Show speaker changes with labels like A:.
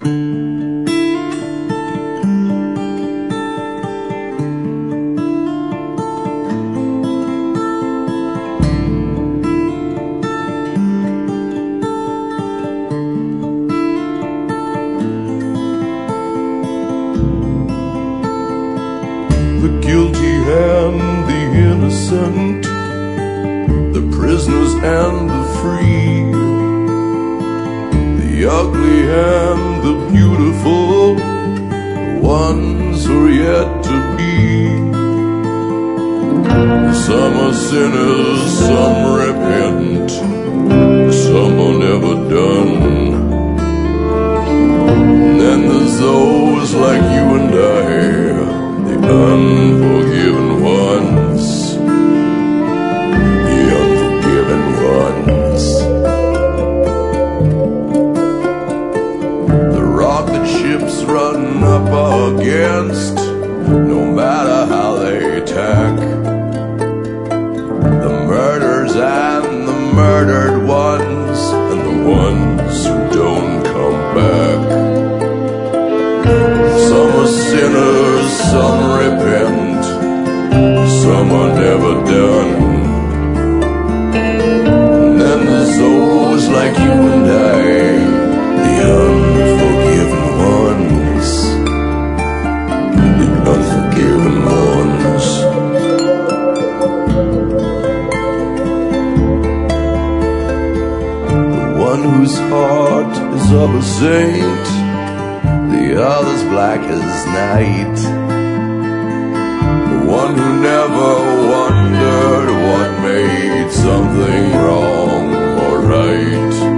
A: The guilty and the innocent, the prisoners and the free, the ugly and the beautiful, the ones who are yet to be. Some are sinners, some repent, some are never done. And then there's those like you and I, the unforgiven ones, the unforgiven ones. The rock that ships run up against, no matter how they attack. The murders and the murdered ones, and the ones who don't come back. Some are sinners, some repent, some are never done. And then there's those like you and I, the unforgiven ones, the unforgiven ones. The one whose heart is of a saint, the other's black as night. The one who never wondered what made something wrong or right.